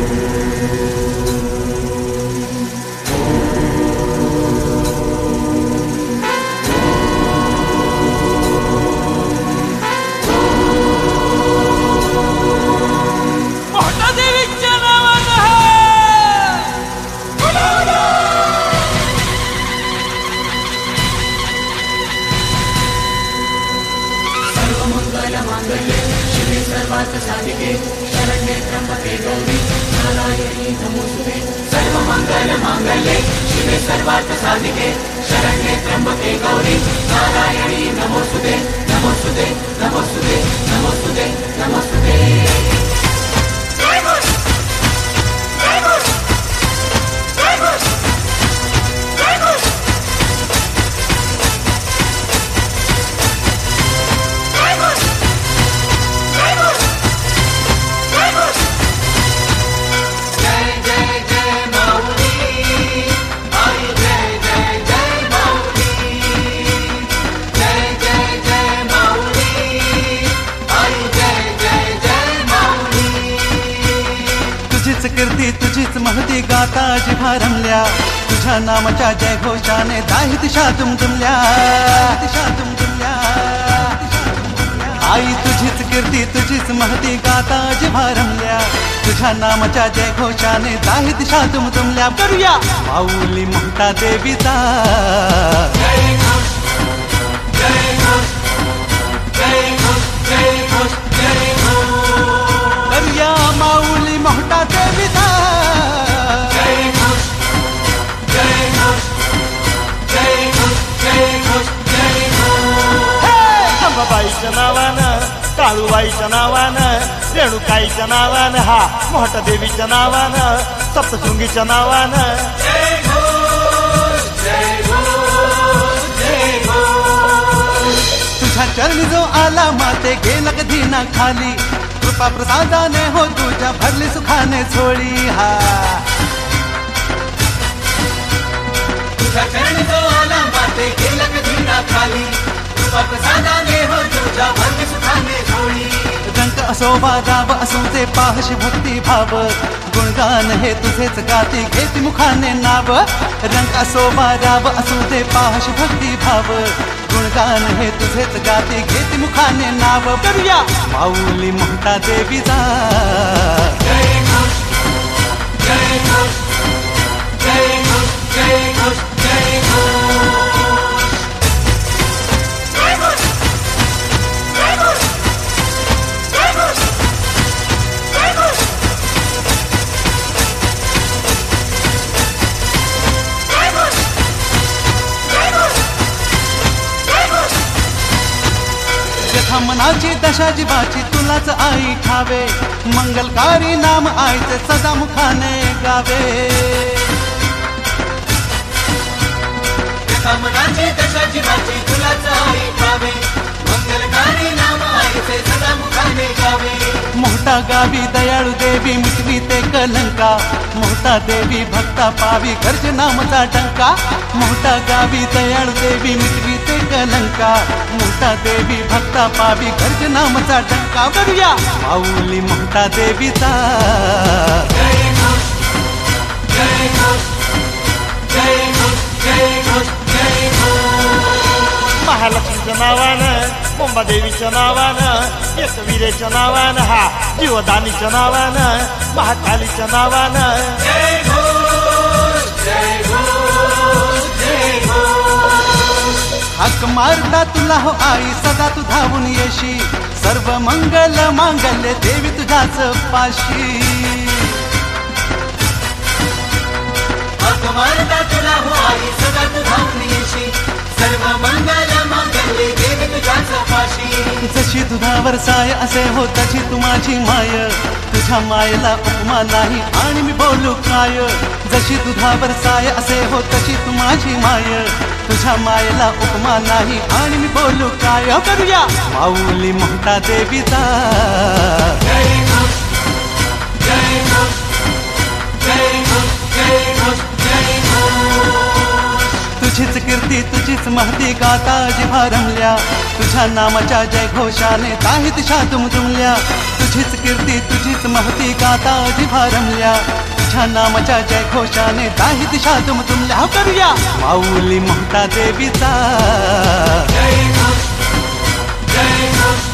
साधिके शरण्ये त्र्यंबके गौरी नारायणी नमोस्तुते सर्वमंगल मांगल्ये शिवे सर्वार्थ साधिके शरण्ये त्र्यंबके गौरी नारायणी नमोस्तुते नमोस्तुते नमोस्तुते नमोस्तुते नमोस्तुते। कीर्ती तुझीच महती गाता जिव्हा रमल्या तुझ्या नामाच्या जयघोषाने दाही दिशा दुमदुमल्या आई तुझीच कीर्ती तुझीच महती गाता जिव्हा रमल्या तुझ्या नामाच्या जयघोषाने दाही दिशा दुमदुमल्या। करूया माऊली मोहता देवीचा करूया माऊली मोहता देवीचा अंबाबाईच्या नावानं काळूबाईच्या नावानं रेणुकाईच्या नावानं हा मोहटा देवीच्या नावानं सप्तशृंगीच्या नावानं तुझ्या चरणी जो आला माते गेला कधी ना खाली कृपा प्रसादाने हो तुझ्या भरली सुखाने झोळी हा तुझ्या चरणी जो आला माते गेला कधी ना खाली कृपा प्रसादाने हो तुझ्या भरली सुखाने झोळी। रंग असो बाजाव असो ते पाहशी भक्ती भाव गुणगान हे तुझेच गाती घेती मुखाने नाव रंग असो बाजाव असो ते पाहशी भक्ती भाव गुणगान हे तुझेच गाती घेती मुखाने नाव। करूया माऊली मोहता देवीचा जय घोष जय घोष जय घोष जय घोष जय घोष मनाची दशा जीवाची तुलाच आई ठावे मंगलकारी नाम आईचे सदा मुखाने गावे मनाची दशा जीवाची तुलाच आई ठावे मंगलकारी नाम आईचे सदा मुखाने गावे। मोहता गावी दयाळू देवी मिटवी ते कलंका मोहता देवी भक्ता पावी गर्ज नामचा डंका मोहता गावी दयाळू देवी मिटवी ते कलंका मोहता देवी भक्ता पावी गर्ज नामचा डंका। करूया माऊली मोहता देवीचा जय घोष जय घोष जय घोष जय घोष जय घोष। महालक्ष्मीच्या नावानं मुंबादेवीच्या नावानं एकवीरेच्या नावानं हा जीवदानीच्या नावानं महाकालीच्या नावानं जय घोष जय घोष जय घोष। हाक मारता तुला हो आई सदा तू धावून येशी सर्व मंगल मांगल्य देवी तुझ्याच पाशी हाक मारता तुला हो आई सदा तू धावून येशी सर्व मंगल मांगल्ये देवी तुझ्याच पाशी। जशी दुधावर साय असे हो तशी तू माझी माय तुझ्या मायेला उपमा नाही आणि मी बोलू काय जशी दुधावर साय असे हो तशी तू माझी माय तुझ्या मायेला उपमा नाही आणि मी बोलू काय। करूया माऊली मोहता देवीचा जय घोष जय घोष जय घोष जय घोष जय घोष। तुझीच कीर्ती तुझीच महती गाता जिव्हा रमल्या तुझ्या नामाच्या जयघोषाने ताही दिशा दुमदुमल्या तुझीच कीर्ती तुझीच महती गाता जिव्हा रमल्या तुझ्या नामाच्या जयघोषाने ताही दिशा दुमदुमल्या करूया माऊली ममता देवीचा जय घोष